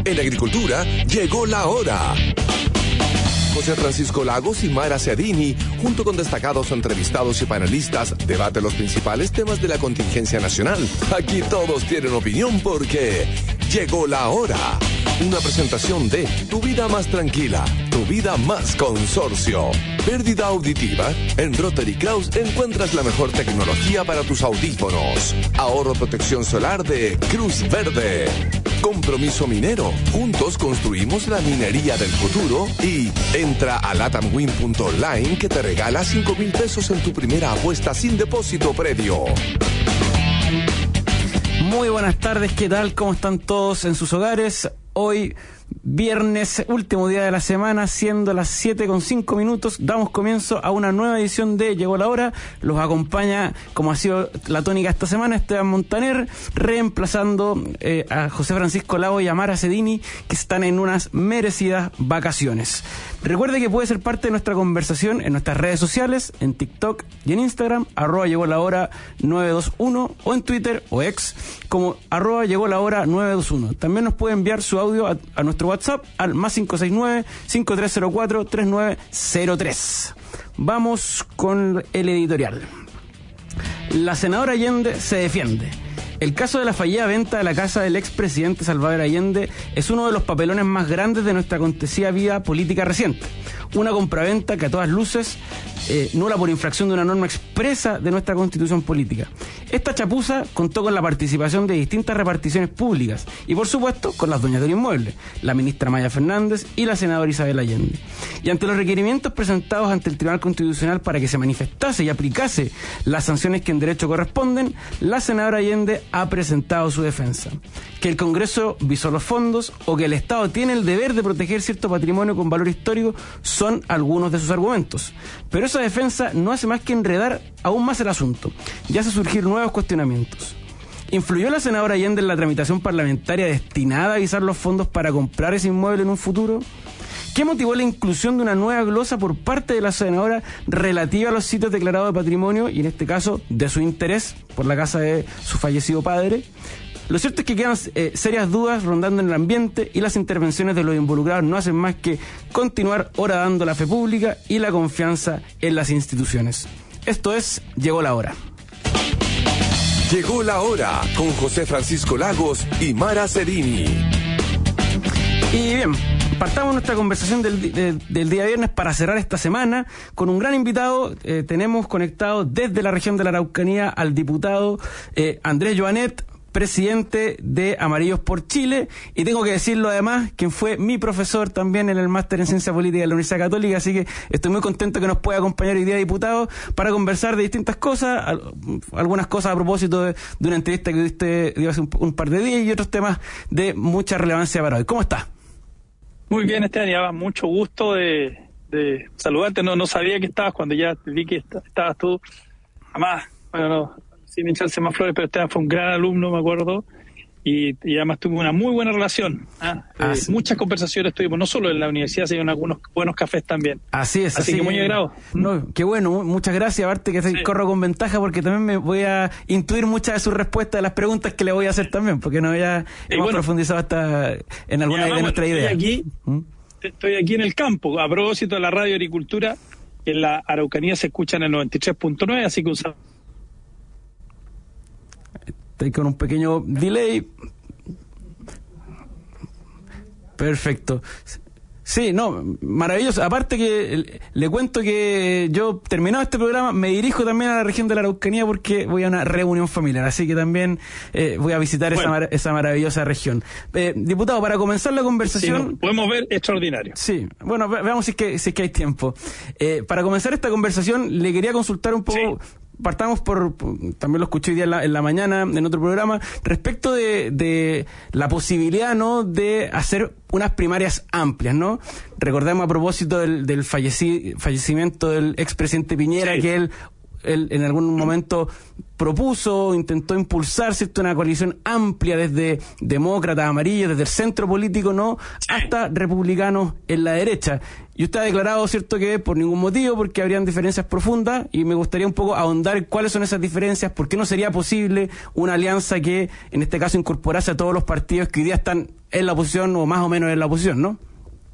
En agricultura, llegó la hora. José Francisco Lagos y Mara Seadini, junto con destacados entrevistados y panelistas, debaten los principales temas de la contingencia nacional. Aquí todos tienen opinión porque llegó la hora. Una presentación de Tu Vida Más Tranquila, Tu Vida Más Consorcio. Pérdida auditiva. En Rotary Kraus encuentras la mejor tecnología para tus audífonos. Ahorro protección solar de Cruz Verde. Compromiso minero. Juntos construimos la minería del futuro. Y entra a latamwin.online que te regala 5,000 pesos en tu primera apuesta sin depósito previo. Muy buenas tardes, ¿qué tal? ¿Cómo están todos en sus hogares? Hoy, viernes, último día de la semana, siendo las 7:05, damos comienzo a una nueva edición de Llegó la Hora. Los acompaña, como ha sido la tónica esta semana, Esteban Montaner, reemplazando a José Francisco Lagos y a Mara Seadini, que están en unas merecidas vacaciones. Recuerde que puede ser parte de nuestra conversación en nuestras redes sociales, en TikTok y en Instagram, @llegolahora921, o en Twitter o X, como @llegolahora921. También nos puede enviar su audio a nuestro WhatsApp al +569-5304-3903. Vamos con el editorial. La senadora Allende se defiende. El caso de la fallida venta de la casa del expresidente Salvador Allende es uno de los papelones más grandes de nuestra acontecida vida política reciente. Una compraventa que a todas luces nula por infracción de una norma expresa de nuestra constitución política. Esta chapuza contó con la participación de distintas reparticiones públicas y, por supuesto, con las dueñas del inmueble, la ministra Maya Fernández y la senadora Isabel Allende. Y ante los requerimientos presentados ante el Tribunal Constitucional para que se manifestase y aplicase las sanciones que en derecho corresponden, la senadora Allende ha presentado su defensa. Que el Congreso visó los fondos o que el Estado tiene el deber de proteger cierto patrimonio con valor histórico son algunos de sus argumentos. Pero esa defensa no hace más que enredar aún más el asunto y hace surgir nuevos cuestionamientos. ¿Influyó la senadora Allende en la tramitación parlamentaria destinada a visar los fondos para comprar ese inmueble en un futuro? ¿Qué motivó la inclusión de una nueva glosa por parte de la senadora relativa a los sitios declarados de patrimonio y, en este caso, de su interés por la casa de su fallecido padre? Lo cierto es que quedan serias dudas rondando en el ambiente y las intervenciones de los involucrados no hacen más que continuar horadando la fe pública y la confianza en las instituciones. Esto es Llegó la Hora. Llegó la hora con José Francisco Lagos y Mara Seadini. Y bien, partamos nuestra conversación del día viernes para cerrar esta semana con un gran invitado. Tenemos conectado desde la región de la Araucanía al diputado Andrés Joanet, presidente de Amarillos por Chile, y tengo que decirlo además, quien fue mi profesor también en el máster en Ciencia Política de la Universidad Católica, así que estoy muy contento que nos pueda acompañar hoy día, diputado, para conversar de distintas cosas, algunas cosas a propósito de una entrevista que diste hace un par de días y otros temas de mucha relevancia para hoy. ¿Cómo está? Muy bien, Esteban, ya mucho gusto de saludarte. No sabía que estabas cuando ya te vi que estabas tú. Además, bueno, no, sin echarse más flores, pero Esteban fue un gran alumno, me acuerdo, y además tuvimos una muy buena relación. Sí. Muchas conversaciones tuvimos, no solo en la universidad, sino en algunos buenos cafés también. Así es. Así que muy agrado. No, qué bueno, muchas gracias. Aparte que sí, corro con ventaja porque también me voy a intuir muchas de sus respuestas de las preguntas que le voy a hacer también, porque no ya hemos profundizado hasta en alguna de nuestras ideas. Estoy aquí en el campo, a propósito de la radio Agricultura, que en la Araucanía se escucha en el 93.9, así que un saludo. Estoy con un pequeño delay. Perfecto. Sí, no, maravilloso. Aparte que le cuento que yo, terminado este programa, me dirijo también a la región de la Araucanía porque voy a una reunión familiar, así que también voy a visitar esa maravillosa región. Diputado, para comenzar la conversación... Sí, podemos ver extraordinario. Sí, bueno, veamos si es que hay tiempo. Para comenzar esta conversación, le quería consultar un poco... Sí. Partamos también lo escuché hoy día en la mañana en otro programa, respecto de la posibilidad, ¿no?, de hacer unas primarias amplias, ¿no? Recordemos a propósito del fallecimiento del expresidente Piñera, sí, que él en algún momento propuso, intentó impulsar, ¿cierto?, una coalición amplia desde demócratas, amarillos, desde el centro político, ¿no?, hasta republicanos en la derecha. Y usted ha declarado, ¿cierto?, que por ningún motivo, porque habrían diferencias profundas, y me gustaría un poco ahondar en cuáles son esas diferencias, por qué no sería posible una alianza que, en este caso, incorporase a todos los partidos que hoy día están en la oposición o más o menos en la oposición, ¿no?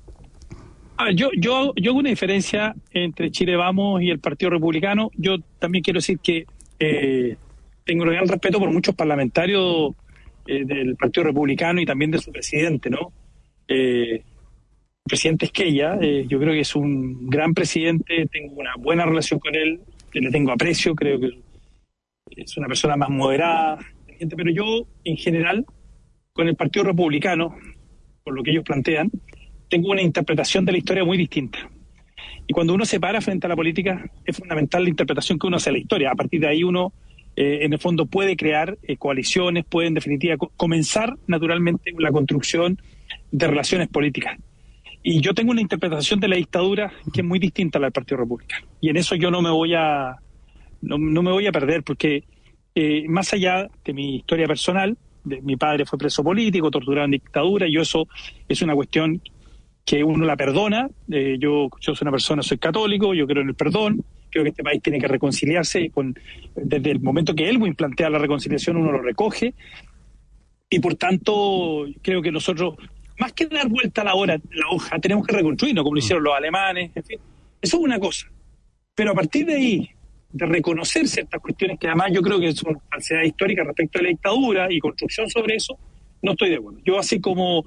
Yo hago una diferencia entre Chile Vamos y el Partido Republicano. Yo también quiero decir que tengo un gran respeto por muchos parlamentarios del Partido Republicano y también de su presidente, ¿no? El presidente Esquella, yo creo que es un gran presidente, tengo una buena relación con él, le tengo aprecio, creo que es una persona más moderada, pero yo, en general, con el Partido Republicano, por lo que ellos plantean, tengo una interpretación de la historia muy distinta. Y cuando uno se para frente a la política, es fundamental la interpretación que uno hace de la historia. A partir de ahí uno, en el fondo, puede crear coaliciones, puede, en definitiva, comenzar naturalmente la construcción de relaciones políticas. Y yo tengo una interpretación de la dictadura que es muy distinta a la del Partido Republicano. Y en eso yo no me voy a perder, porque más allá de mi historia personal, mi padre fue preso político, torturado en dictadura, y eso es una cuestión que uno la perdona. Yo soy una persona, soy católico, yo creo en el perdón, creo que este país tiene que reconciliarse desde el momento que Elwin plantea la reconciliación, uno lo recoge, y por tanto creo que nosotros, más que dar vuelta a la hoja, tenemos que reconstruirnos, como lo hicieron los alemanes, en fin, eso es una cosa. Pero a partir de ahí, de reconocer ciertas cuestiones que además yo creo que son falsedades históricas respecto a la dictadura y construcción sobre eso, no estoy de acuerdo. Yo, así como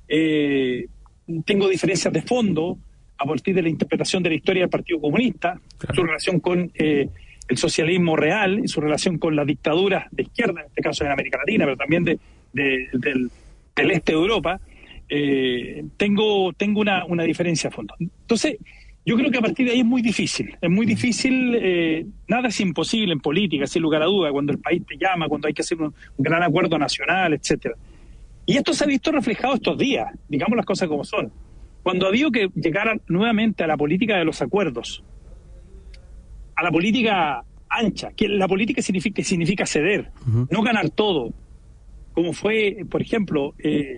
tengo diferencias de fondo a partir de la interpretación de la historia del Partido Comunista, claro, su relación con el socialismo real y su relación con las dictaduras de izquierda, en este caso en América Latina, pero también del este de Europa, tengo una diferencia de fondo. Entonces, yo creo que a partir de ahí es muy difícil, nada es imposible en política, sin lugar a duda, cuando el país te llama, cuando hay que hacer un gran acuerdo nacional, etcétera. Y esto se ha visto reflejado estos días, digamos las cosas como son. Cuando ha habido que llegar nuevamente a la política de los acuerdos, a la política ancha, que la política significa ceder, no ganar todo, como fue, por ejemplo,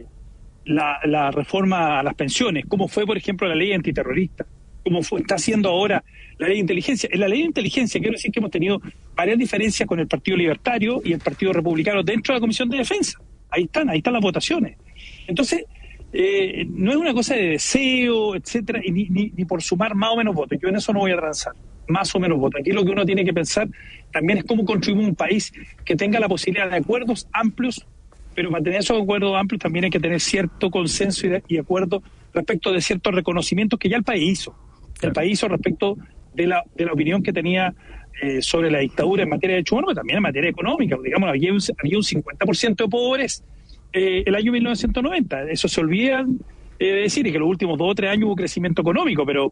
la reforma a las pensiones, como fue, por ejemplo, la ley antiterrorista, como está haciendo ahora la ley de inteligencia. En la ley de inteligencia quiero decir que hemos tenido varias diferencias con el Partido Libertario y el Partido Republicano dentro de la Comisión de Defensa. Ahí están las votaciones. Entonces, no es una cosa de deseo, etcétera, y ni por sumar más o menos votos. Yo en eso no voy a transar, más o menos votos. Aquí lo que uno tiene que pensar también es cómo construimos un país que tenga la posibilidad de acuerdos amplios, pero para tener esos acuerdos amplios también hay que tener cierto consenso y acuerdo respecto de ciertos reconocimientos que ya el país hizo. El país hizo respecto de la opinión que tenía sobre la dictadura en materia de derechos humanos, pero también en materia económica. Digamos, había un 50% de pobres el año 1990. Eso se olvidan de decir, y que los últimos 2 o 3 años hubo crecimiento económico, pero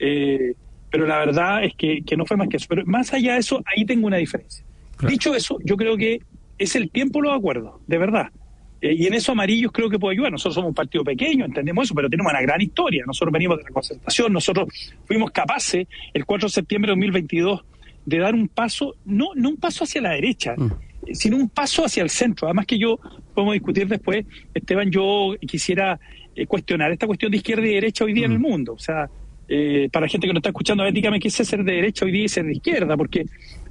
la verdad es que no fue más que eso. Pero más allá de eso, ahí tengo una diferencia. Claro. Dicho eso, yo creo que es el tiempo de los acuerdos, de verdad. Y en eso Amarillos creo que puede ayudar. Nosotros somos un partido pequeño, entendemos eso, pero tenemos una gran historia. Nosotros venimos de la concertación, nosotros fuimos capaces, el 4 de septiembre de 2022, de dar un paso, no un paso hacia la derecha, sino un paso hacia el centro. Además que podemos discutir después, Esteban, yo quisiera cuestionar esta cuestión de izquierda y derecha hoy día en el mundo. O sea, para la gente que nos está escuchando, a ver, dígame qué es ser de derecha hoy día y ser de izquierda, porque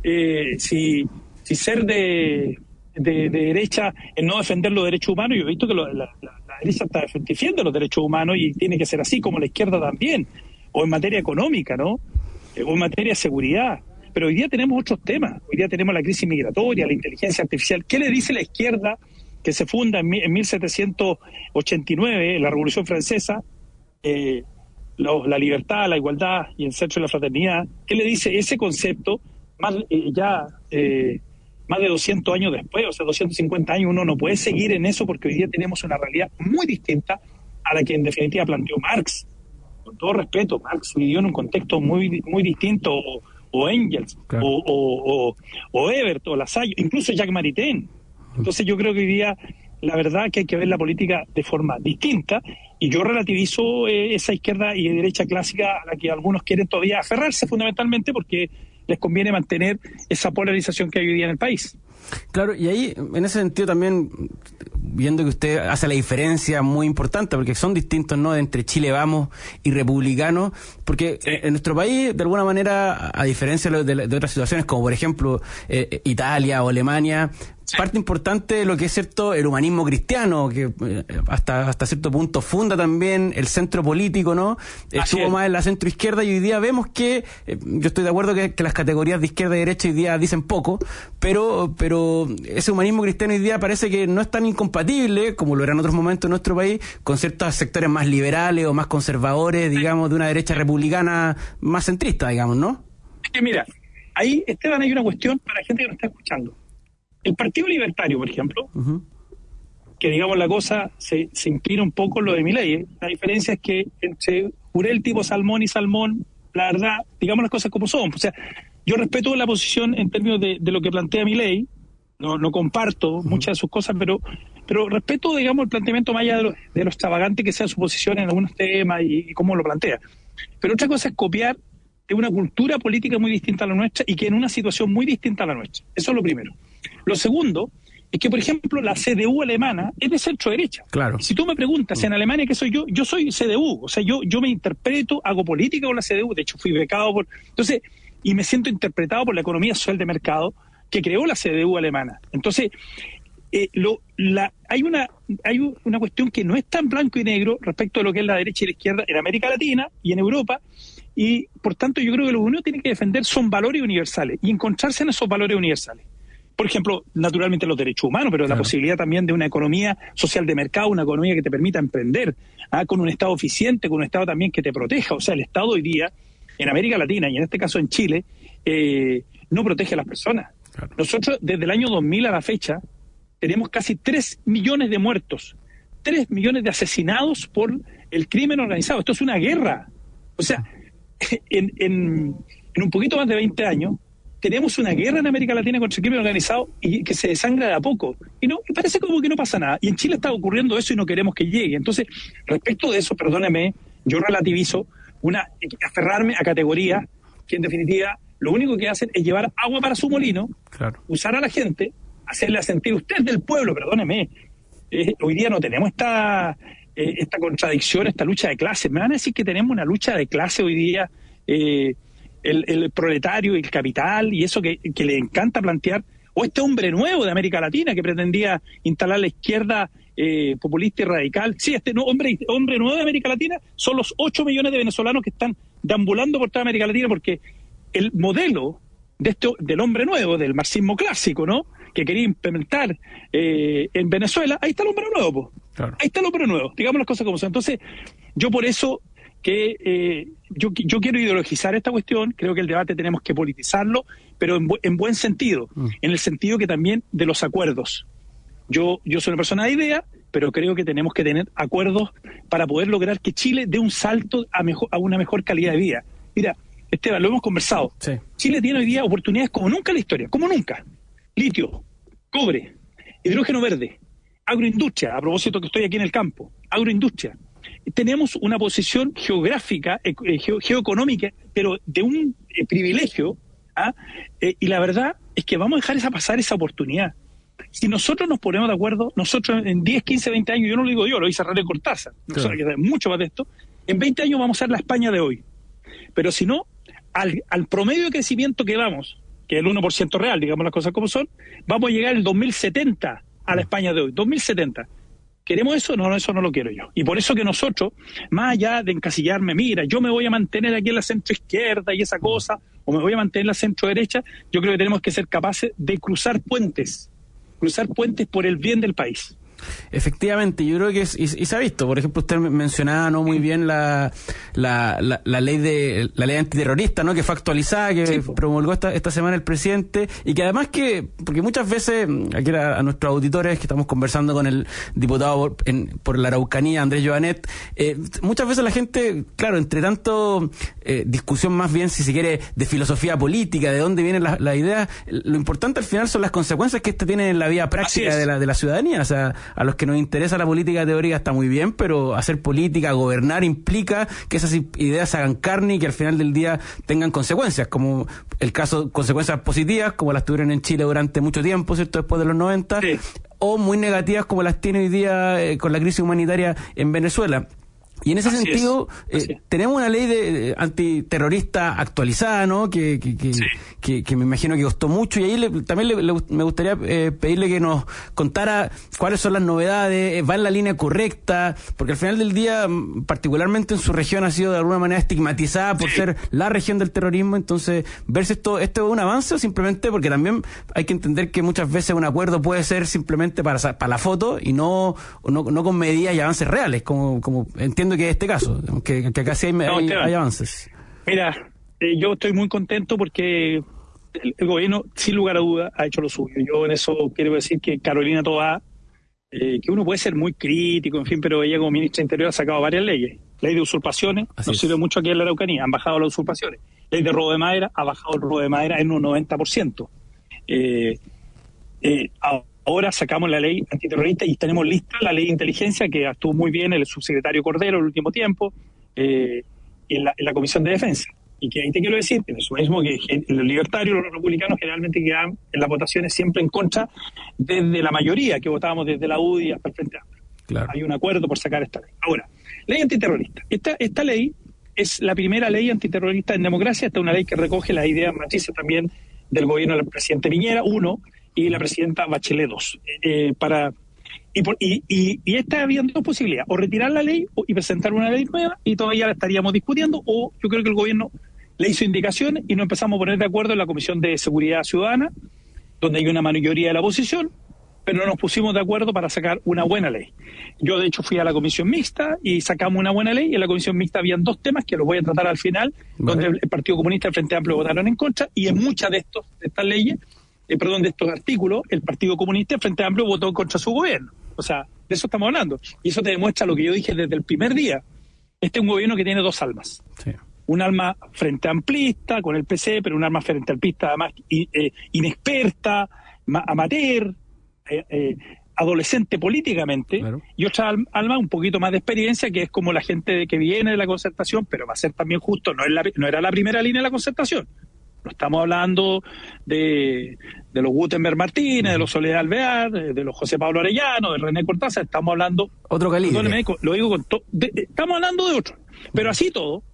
si ser de derecha es no defender los derechos humanos, yo he visto que la derecha está defiende los derechos humanos y tiene que ser así, como la izquierda también, o en materia económica, ¿no? O en materia de seguridad. Pero hoy día tenemos otros temas. Hoy día tenemos la crisis migratoria, la inteligencia artificial. ¿Qué le dice la izquierda que se funda en 1789, en la Revolución Francesa, la libertad, la igualdad y el centro de la fraternidad? ¿Qué le dice ese concepto más de 200 años después, o sea, 250 años? Uno no puede seguir en eso porque hoy día tenemos una realidad muy distinta a la que en definitiva planteó Marx. Con todo respeto, Marx vivió en un contexto muy, muy distinto, o Engels, claro, o Ebert, o Lasalle, incluso Jacques Maritain. Entonces yo creo que hoy día la verdad que hay que ver la política de forma distinta, y yo relativizo esa izquierda y derecha clásica a la que algunos quieren todavía aferrarse, fundamentalmente porque les conviene mantener esa polarización que hay hoy día en el país. Claro, y ahí, en ese sentido también, viendo que usted hace la diferencia muy importante, porque son distintos, ¿no?, entre Chile Vamos y Republicanos, porque en nuestro país, de alguna manera, a diferencia de otras situaciones, como por ejemplo Italia o Alemania, parte importante de lo que es cierto el humanismo cristiano, que hasta cierto punto funda también el centro político, ¿no? Estuvo más en la centro izquierda, y hoy día vemos que, yo estoy de acuerdo que las categorías de izquierda y derecha hoy día dicen poco, pero ese humanismo cristiano hoy día parece que no es tan incompatible como lo era en otros momentos en nuestro país con ciertos sectores más liberales o más conservadores, digamos, de una derecha republicana más centrista, digamos, ¿no? Es que mira, ahí, Esteban, hay una cuestión para la gente que nos está escuchando. El Partido Libertario, por ejemplo, que digamos la cosa se inclina un poco en lo de Milei. La diferencia es que entre Jurel tipo Salmón y Salmón, la verdad, digamos las cosas como son. O sea, yo respeto la posición en términos de lo que plantea Milei, no comparto muchas de sus cosas, pero respeto, digamos, el planteamiento más allá de lo extravagante que sea su posición en algunos temas y cómo lo plantea. Pero otra cosa es copiar de una cultura política muy distinta a la nuestra y que en una situación muy distinta a la nuestra. Eso es lo primero. Lo segundo es que, por ejemplo, la CDU alemana es de centro derecha. Claro. Si tú me preguntas, en Alemania, ¿qué soy yo? Yo soy CDU. O sea, yo me interpreto, hago política con la CDU. De hecho, fui becado por... Entonces, y me siento interpretado por la economía social de mercado que creó la CDU alemana. Entonces, hay una cuestión que no es tan blanco y negro respecto a lo que es la derecha y la izquierda en América Latina y en Europa, y por tanto yo creo que lo que uno tiene que defender son valores universales y encontrarse en esos valores universales. Por ejemplo, naturalmente los derechos humanos, pero claro, la posibilidad también de una economía social de mercado, una economía que te permita emprender, con un Estado eficiente, con un Estado también que te proteja. O sea, el Estado hoy día, en América Latina y en este caso en Chile, no protege a las personas. Claro. Nosotros, desde el año 2000 a la fecha, tenemos casi 3 millones de muertos, 3 millones de asesinados por el crimen organizado. Esto es una guerra. O sea, en un poquito más de 20 años, tenemos una guerra en América Latina contra el crimen organizado y que se desangra de a poco. Y parece como que no pasa nada. Y en Chile está ocurriendo eso y no queremos que llegue. Entonces, respecto de eso, perdóneme, yo relativizo aferrarme a categorías que en definitiva lo único que hacen es llevar agua para su molino, claro, usar a la gente, hacerle sentir usted del pueblo, perdóneme. Hoy día no tenemos esta contradicción, esta lucha de clases. Me van a decir que tenemos una lucha de clase hoy día, el proletario y el capital y eso que le encanta plantear, o este hombre nuevo de América Latina que pretendía instalar la izquierda populista y radical. Sí, hombre nuevo de América Latina son los 8 millones de venezolanos que están deambulando por toda América Latina, porque el modelo del hombre nuevo, del marxismo clásico, ¿no?, que quería implementar en Venezuela, ahí está el hombre nuevo, po. Claro. Ahí está el hombre nuevo, digamos las cosas como son. Entonces, yo por eso que yo quiero ideologizar esta cuestión, creo que el debate tenemos que politizarlo, pero en buen sentido, en el sentido que también de los acuerdos. Yo soy una persona de idea, pero creo que tenemos que tener acuerdos para poder lograr que Chile dé un salto a una mejor calidad de vida. Mira, Esteban, lo hemos conversado. Sí. Chile tiene hoy día oportunidades como nunca en la historia, como nunca. Litio, cobre, hidrógeno verde, agroindustria, a propósito que estoy aquí en el campo, agroindustria. Tenemos una posición geográfica, geoeconómica, pero de un privilegio, y la verdad es que vamos a dejar pasar esa oportunidad. Si nosotros nos ponemos de acuerdo, nosotros en 10, 15, 20 años, yo no lo digo yo, lo dice René Cortázar, nosotros que sabemos mucho más de esto, en 20 años vamos a ser la España de hoy. Pero si no, al promedio de crecimiento que vamos, que es el 1% real, digamos las cosas como son, vamos a llegar el 2070 a la España de hoy, 2070. ¿Queremos eso? No, eso no lo quiero yo. Y por eso que nosotros, más allá de encasillarme, mira, yo me voy a mantener aquí en la centro izquierda y esa cosa, o me voy a mantener en la centro derecha, yo creo que tenemos que ser capaces de cruzar puentes por el bien del país. Efectivamente, yo creo que y se ha visto. Por ejemplo, usted mencionaba muy bien la ley antiterrorista, ¿no?, que fue actualizada, que promulgó esta semana el presidente, y que además porque muchas veces aquí a nuestros auditores que estamos conversando con el diputado por la Araucanía, Andrés Joanet, muchas veces la gente, claro, entre tanto discusión más bien, si se quiere, de filosofía política, de dónde vienen las ideas, lo importante al final son las consecuencias que esto tiene en la vida práctica de la ciudadanía. O sea, a los que nos interesa la política teórica está muy bien, pero hacer política, gobernar, implica que esas ideas hagan carne y que al final del día tengan consecuencias, como el caso, consecuencias positivas, como las tuvieron en Chile durante mucho tiempo, ¿cierto?, después de los 90, sí, o muy negativas como las tiene hoy día con la crisis humanitaria en Venezuela. Y en ese sentido, tenemos una ley de antiterrorista actualizada, ¿no? Que me imagino que costó mucho, y ahí me gustaría pedirle que nos contara cuáles son las novedades, va en la línea correcta, porque al final del día, particularmente en su región, ha sido de alguna manera estigmatizada por ser la región del terrorismo. Entonces, ver si esto es un avance o simplemente, porque también hay que entender que muchas veces un acuerdo puede ser simplemente para la foto y no con medidas y avances reales, como entiendo que es este caso, que acá sí hay avances. Mira, yo estoy muy contento porque el gobierno, sin lugar a duda, ha hecho lo suyo. Yo en eso quiero decir que Carolina Toá, que uno puede ser muy crítico, en fin, pero ella como ministra de Interior ha sacado varias leyes. Ley de usurpaciones, nos sirve mucho aquí en la Araucanía, han bajado las usurpaciones. Ley de robo de madera, ha bajado el robo de madera en un 90%. Ahora sacamos la ley antiterrorista y tenemos lista la ley de inteligencia, que estuvo muy bien el subsecretario Cordero el último tiempo, en la Comisión de Defensa. Y que ahí te quiero decir, que eso mismo que los libertarios, los republicanos generalmente quedan en las votaciones siempre en contra desde la mayoría, que votábamos desde la UDI hasta el Frente Amplio. Claro. Hay un acuerdo por sacar esta ley. Ahora, ley antiterrorista. Esta ley es la primera ley antiterrorista en democracia. Esta es una ley que recoge las ideas matrices también del gobierno del presidente Piñera, 1, y la presidenta Bachelet, 2. Y esta habían dos posibilidades: o retirar la ley y presentar una ley nueva, y todavía la estaríamos discutiendo, o yo creo que el gobierno le hizo indicaciones y nos empezamos a poner de acuerdo en la Comisión de Seguridad Ciudadana, donde hay una mayoría de la oposición, pero no nos pusimos de acuerdo para sacar una buena ley. Yo, de hecho, fui a la comisión mixta y sacamos una buena ley, y en la comisión mixta habían dos temas que los voy a tratar al final, donde el Partido Comunista y el Frente Amplio votaron en contra, y en muchas de estas leyes, de estos artículos, el Partido Comunista y el Frente Amplio votó contra su gobierno. O sea, de eso estamos hablando. Y eso te demuestra lo que yo dije desde el primer día. Este es un gobierno que tiene dos almas. Sí. Un alma frente amplista con el PC, pero un alma frente amplista además inexperta, amateur, adolescente políticamente, claro. Y otra alma un poquito más de experiencia, que es como la gente que viene de la Concertación, pero va a ser también justo, no era la primera línea de la Concertación. No estamos hablando de los Gutenberg Martínez, de los Soledad Alvear, de los José Pablo Arellano, de René Cortázar. Estamos hablando... Otro calibre. Lo digo estamos hablando de otro. Pero así todo,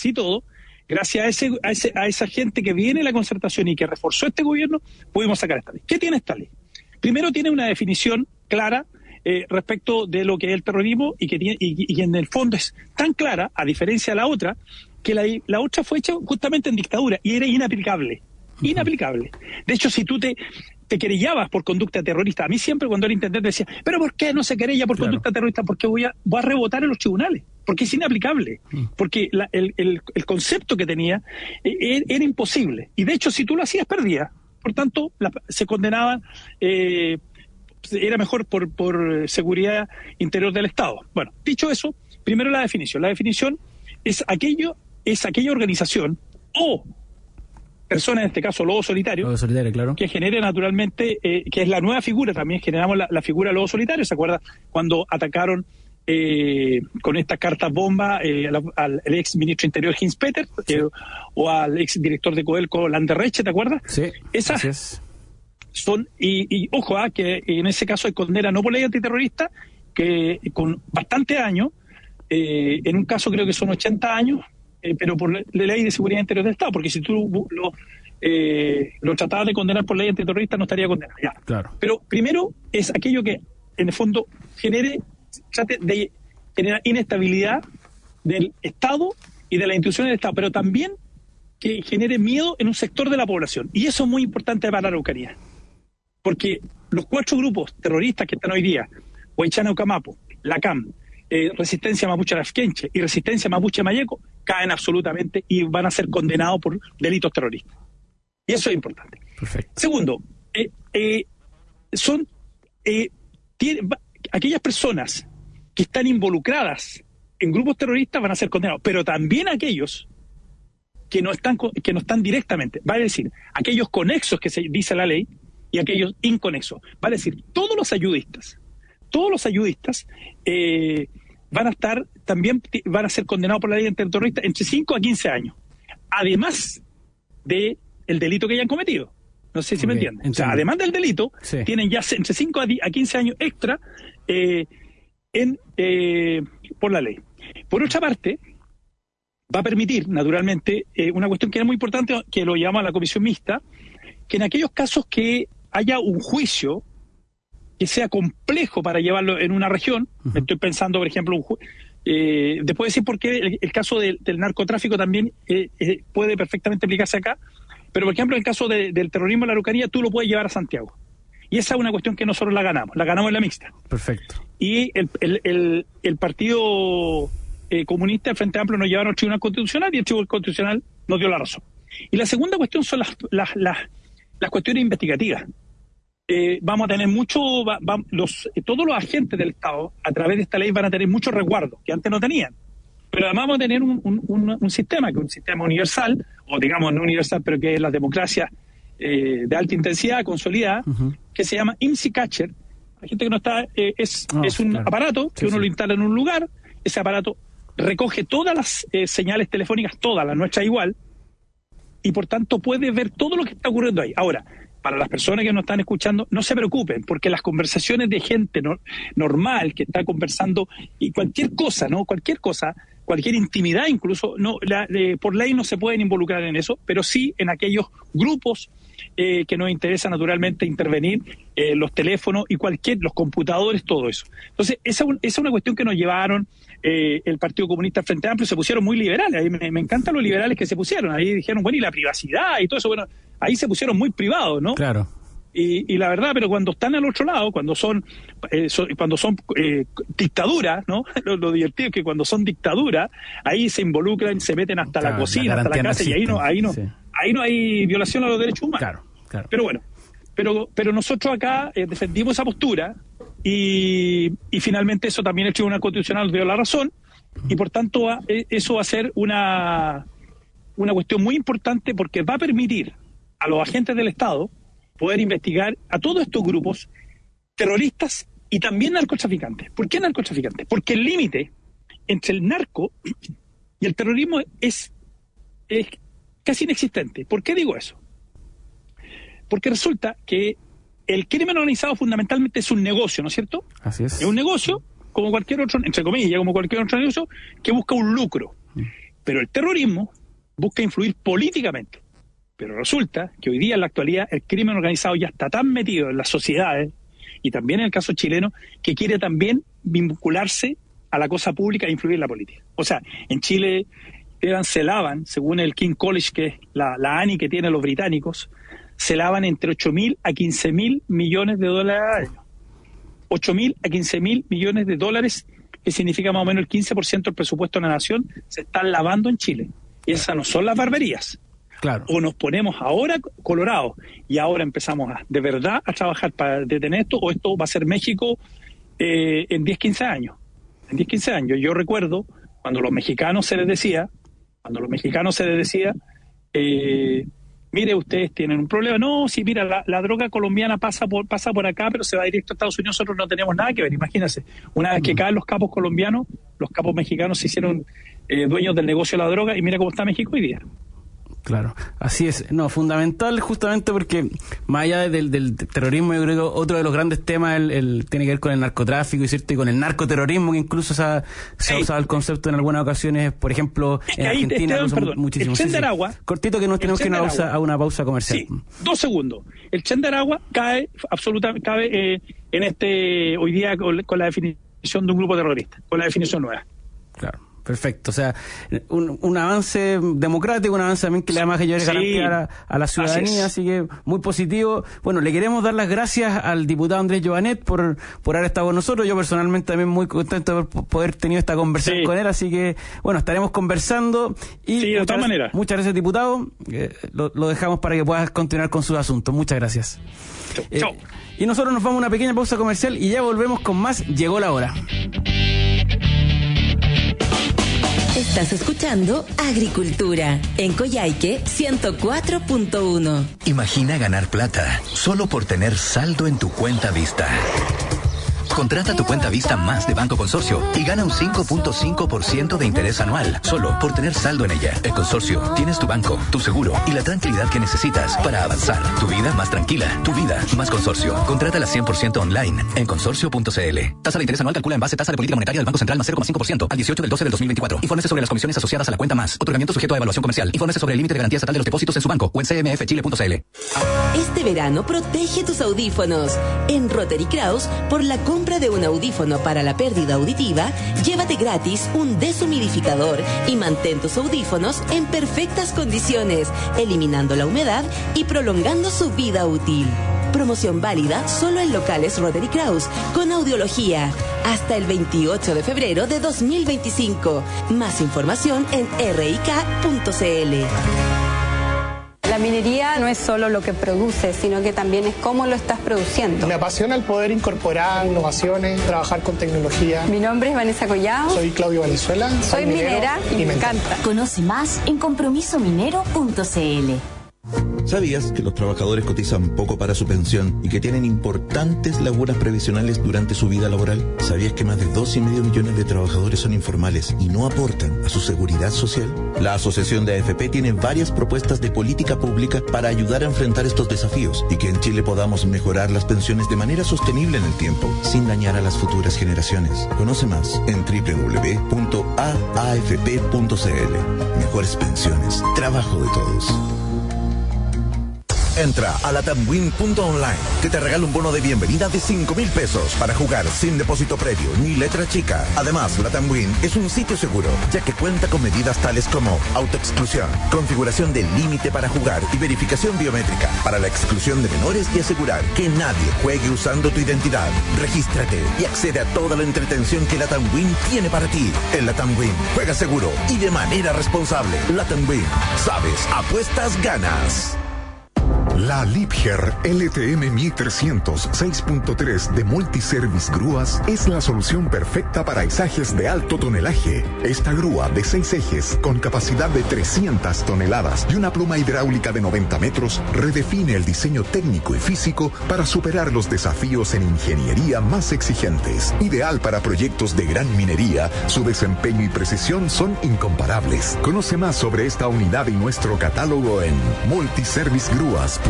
gracias a esa gente que viene de la Concertación y que reforzó este gobierno, pudimos sacar esta ley. ¿Qué tiene esta ley? Primero, tiene una definición clara respecto de lo que es el terrorismo, y que en el fondo es tan clara, a diferencia de la otra, que la otra fue hecha justamente en dictadura y era inaplicable. Inaplicable. De hecho, si tú te querellabas por conducta terrorista, a mí siempre cuando era intendente decía, ¿pero por qué no se querella por conducta terrorista? Porque voy a rebotar en los tribunales, porque es inaplicable, porque el concepto que tenía era imposible, y de hecho si tú lo hacías perdías. Por tanto, se condenaban, era mejor por seguridad interior del Estado. Bueno, dicho eso, primero la definición. La definición es aquella organización o persona, en este caso lobo solitario, claro, que genere naturalmente, que es la nueva figura, también generamos la figura lobo solitario. ¿Se acuerda cuando atacaron con estas cartas bomba al ex ministro interior Heinz Peter, o al ex director de Codelco Landerreche? ¿Te acuerdas? Sí. Esas son, y ojo, que en ese caso hay condena no por ley antiterrorista, que con bastantes años, en un caso creo que son 80 años, pero por la ley de seguridad interior del Estado, porque si tú lo tratabas de condenar por ley antiterrorista no estaría condenado. Ya. Claro. Pero primero es aquello que en el fondo trate de generar inestabilidad del Estado y de las instituciones del Estado, pero también que genere miedo en un sector de la población. Y eso es muy importante para la Araucanía, porque los 4 grupos terroristas que están hoy día, Huaychana Ucamapo, la CAM, Resistencia Mapuche Arafquenche y Resistencia Mapuche Mayeco, caen absolutamente y van a ser condenados por delitos terroristas. Y eso es importante. Perfecto. Segundo, aquellas personas que están involucradas en grupos terroristas van a ser condenados, pero también aquellos que no están directamente, vale decir, aquellos conexos que se dice la ley y aquellos inconexos, vale decir, todos los ayudistas van a ser condenados por la ley antiterrorista entre 5 a 15 años, además de el delito que hayan cometido. No sé si me entienden. O sea, además del delito, tienen ya entre 5 a 15 años extra por la ley. Por otra parte, va a permitir, naturalmente, una cuestión que era muy importante, que lo llama la comisión mixta, que en aquellos casos que haya un juicio que sea complejo para llevarlo en una región, estoy pensando, por ejemplo, después decir por qué el caso del narcotráfico también puede perfectamente aplicarse acá, pero por ejemplo, en el caso del terrorismo en la Araucanía, tú lo puedes llevar a Santiago. Y esa es una cuestión que nosotros la ganamos en la mixta. Perfecto. Y el Partido Comunista, el Frente Amplio, nos llevaron al Tribunal Constitucional y el Tribunal Constitucional nos dio la razón. Y la segunda cuestión son las cuestiones investigativas. Vamos a tener todos los agentes del Estado, a través de esta ley, van a tener muchos resguardos que antes no tenían. Pero además vamos a tener un sistema, que es un sistema universal, o digamos no universal, pero que es la democracia de alta intensidad, consolidada, que se llama IMSI Catcher. La gente que no está, es un aparato que uno lo instala en un lugar, ese aparato recoge todas las señales telefónicas, todas, las nuestras igual, y por tanto puede ver todo lo que está ocurriendo ahí. Ahora, para las personas que nos están escuchando, no se preocupen, porque las conversaciones de gente normal que está conversando, y cualquier cosa, cualquier intimidad incluso, por ley no se pueden involucrar en eso, pero sí en aquellos grupos que nos interesa naturalmente intervenir, los teléfonos y los computadores, todo eso. Entonces, esa es una cuestión que nos llevaron el Partido Comunista al Frente Amplio, se pusieron muy liberales. Ahí me encantan los liberales que se pusieron, ahí dijeron, bueno, y la privacidad y todo eso, bueno, ahí se pusieron muy privados, ¿no? Claro. Y la verdad, pero cuando están al otro lado, cuando son dictaduras, ¿no? Lo divertido es que cuando son dictaduras, ahí se involucran, se meten hasta la cocina, hasta la casa, y ahí no hay violación a los derechos humanos. Claro. Pero bueno, pero nosotros acá defendimos esa postura y finalmente eso también el Tribunal Constitucional nos dio la razón, y por tanto eso va a ser una cuestión muy importante, porque va a permitir a los agentes del Estado poder investigar a todos estos grupos terroristas y también narcotraficantes. ¿Por qué narcotraficantes? Porque el límite entre el narco y el terrorismo es casi inexistente. ¿Por qué digo eso? Porque resulta que el crimen organizado fundamentalmente es un negocio, ¿no es cierto? Así es. Es un negocio como cualquier otro, entre comillas, como cualquier otro negocio, que busca un lucro. Pero el terrorismo busca influir políticamente. Pero resulta que hoy día, en la actualidad, el crimen organizado ya está tan metido en las sociedades, y también en el caso chileno, que quiere también vincularse a la cosa pública e influir en la política. O sea, en Chile se lavan, según el King College, que es la ANI que tienen los británicos, se lavan entre 8.000 a 15.000 millones de dólares al año. 8.000 a 15.000 millones de dólares, que significa más o menos el 15% del presupuesto de la nación, se están lavando en Chile. Y esas no son las barberías. Claro. O nos ponemos ahora colorados y ahora empezamos de verdad a trabajar para detener esto, o esto va a ser México en 10, 15 años. En 10, 15 años. Yo recuerdo cuando a los mexicanos se les decía, mire, ustedes tienen un problema. No, sí, mira, la droga colombiana pasa por acá, pero se va directo a Estados Unidos, nosotros no tenemos nada que ver. Imagínense, una vez que caen los capos colombianos, los capos mexicanos se hicieron dueños del negocio de la droga, y mira cómo está México hoy día. Claro, así es. No, fundamental justamente porque más allá del terrorismo, yo creo que otro de los grandes temas tiene que ver con el narcotráfico, ¿cierto? Y con el narcoterrorismo, que incluso se ha usado el concepto en algunas ocasiones, por ejemplo, en Argentina. Muchísimo. El Tren de Aragua, cortito, que nos tenemos que ir a una pausa comercial. Sí, 2 segundos. El Tren de Aragua cabe hoy día con la definición de un grupo terrorista, con la definición nueva. Claro. Perfecto, o sea, un avance democrático, un avance también que le da más garantía a la ciudadanía, así que muy positivo. Bueno, le queremos dar las gracias al diputado Andrés Joanet por haber estado con nosotros. Yo personalmente también muy contento de poder tenido esta conversación con él, así que bueno, estaremos conversando. Y de todas maneras. Muchas gracias, diputado. Lo dejamos para que puedas continuar con sus asuntos. Muchas gracias. Chao. Y nosotros nos vamos a una pequeña pausa comercial y ya volvemos con más Llegó la Hora. Estás escuchando Agricultura en Coyhaique 104.1. Imagina ganar plata solo por tener saldo en tu cuenta Vista. Contrata tu cuenta Vista Más de Banco Consorcio y gana un 5.5% de interés anual, solo por tener saldo en ella. En Consorcio, tienes tu banco, tu seguro y la tranquilidad que necesitas para avanzar. Tu vida más tranquila, tu vida más Consorcio. Contrátala 100% online en consorcio.cl. Tasa de interés anual calcula en base tasa de política monetaria del Banco Central más 0,5% al 18 del 12 del 2024. Infórmese sobre las comisiones asociadas a la cuenta Más. Otorgamiento sujeto a evaluación comercial. Infórmese sobre el límite de garantía estatal de los depósitos en su banco o en cmfchile.cl. Este verano protege tus audífonos. En Rotary Kraus, por la compra de un audífono para la pérdida auditiva, llévate gratis un deshumidificador y mantén tus audífonos en perfectas condiciones, eliminando la humedad y prolongando su vida útil. Promoción válida solo en locales Rotary Kraus con audiología hasta el 28 de febrero de 2025. Más información en rik.cl. La minería no es solo lo que produce, sino que también es cómo lo estás produciendo. Me apasiona el poder incorporar innovaciones, trabajar con tecnología. Mi nombre es Vanessa Collao. Soy Claudio Valenzuela. Soy minera y me encanta. Conoce más en compromisominero.cl. ¿Sabías que los trabajadores cotizan poco para su pensión y que tienen importantes lagunas previsionales durante su vida laboral? ¿Sabías que más de 2,5 millones de trabajadores son informales y no aportan a su seguridad social? La Asociación de AFP tiene varias propuestas de política pública para ayudar a enfrentar estos desafíos y que en Chile podamos mejorar las pensiones de manera sostenible en el tiempo, sin dañar a las futuras generaciones. Conoce más en www.aafp.cl. Mejores pensiones, trabajo de todos. Entra a latamwin.online, que te regala un bono de bienvenida de 5,000 pesos para jugar sin depósito previo ni letra chica. Además, Latamwin es un sitio seguro, ya que cuenta con medidas tales como autoexclusión, configuración del límite para jugar y verificación biométrica para la exclusión de menores y asegurar que nadie juegue usando tu identidad. Regístrate y accede a toda la entretención que Latamwin tiene para ti. En Latamwin, juega seguro y de manera responsable. Latamwin, sabes, apuestas, ganas. La Liebherr LTM 1300 6.3 de Multiservice Grúas es la solución perfecta para izajes de alto tonelaje. Esta grúa de 6 ejes con capacidad de 300 toneladas y una pluma hidráulica de 90 metros redefine el diseño técnico y físico para superar los desafíos en ingeniería más exigentes. Ideal para proyectos de gran minería, su desempeño y precisión son incomparables. Conoce más sobre esta unidad y nuestro catálogo en multiservicegrúas.com.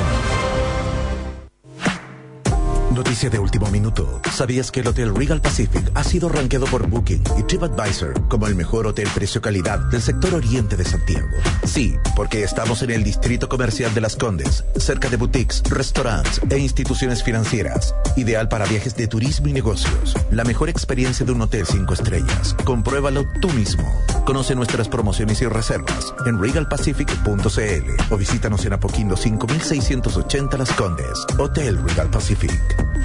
Noticia de último minuto. ¿Sabías que el Hotel Regal Pacific ha sido rankeado por Booking y TripAdvisor como el mejor hotel precio-calidad del sector oriente de Santiago? Sí, porque estamos en el distrito comercial de Las Condes, cerca de boutiques, restaurantes e instituciones financieras. Ideal para viajes de turismo y negocios. La mejor experiencia de un hotel 5 estrellas. Compruébalo tú mismo. Conoce nuestras promociones y reservas en regalpacific.cl o visítanos en Apoquindo 5680 Las Condes. Hotel Regal Pacific.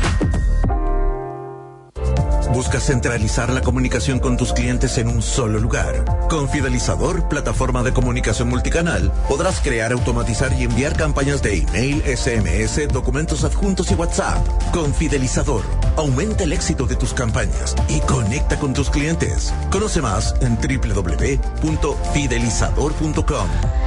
¿Buscas centralizar la comunicación con tus clientes en un solo lugar? Con Fidelizador, plataforma de comunicación multicanal, podrás crear, automatizar y enviar campañas de email, SMS, documentos adjuntos y WhatsApp. Con Fidelizador, aumenta el éxito de tus campañas y conecta con tus clientes. Conoce más en www.fidelizador.com.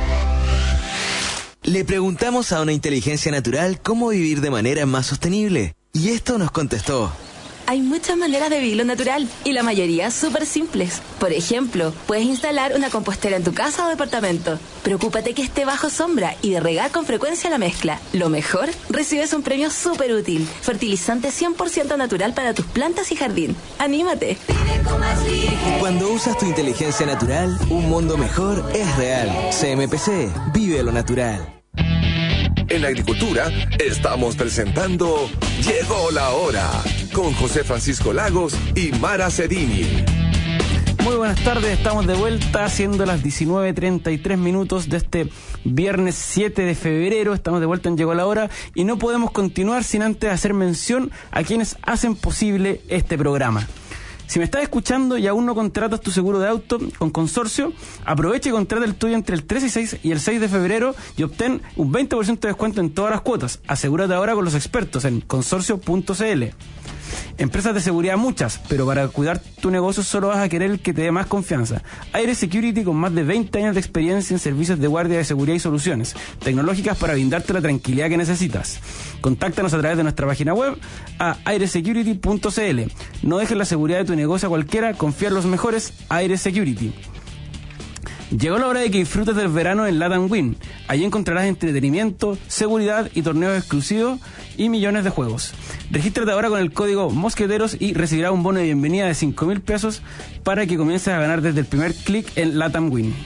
Le preguntamos a una inteligencia natural cómo vivir de manera más sostenible. Y esto nos contestó. Hay muchas maneras de vivirlo natural y la mayoría súper simples. Por ejemplo, puedes instalar una compostera en tu casa o departamento. Preocúpate que esté bajo sombra y de regar con frecuencia la mezcla. Lo mejor, recibes un premio súper útil. Fertilizante 100% natural para tus plantas y jardín. ¡Anímate! Cuando usas tu inteligencia natural, un mundo mejor es real. CMPC, vive lo natural. En la agricultura estamos presentando Llegó la Hora con José Francisco Lagos y Mara Cedini. Muy buenas tardes, estamos de vuelta siendo las 19:33 minutos de este viernes 7 de febrero. Estamos de vuelta en Llegó la Hora y no podemos continuar sin antes hacer mención a quienes hacen posible este programa. Si me estás escuchando y aún no contratas tu seguro de auto con Consorcio, aprovecha y contrata el tuyo entre el 3 y el 6 de febrero y obtén un 20% de descuento en todas las cuotas. Asegúrate ahora con los expertos en consorcio.cl. Empresas de seguridad muchas, pero para cuidar tu negocio solo vas a querer el que te dé más confianza. Aire Security, con más de 20 años de experiencia en servicios de guardia de seguridad y soluciones tecnológicas para brindarte la tranquilidad que necesitas. Contáctanos a través de nuestra página web a airesecurity.cl. No dejes la seguridad de tu negocio a cualquiera, confía en los mejores. Aire Security. Llegó la hora de que disfrutes del verano en LATAM Win. Allí encontrarás entretenimiento, seguridad y torneos exclusivos y millones de juegos. Regístrate ahora con el código Mosqueteros y recibirás un bono de bienvenida de 5.000 pesos para que comiences a ganar desde el primer clic en LATAM Win.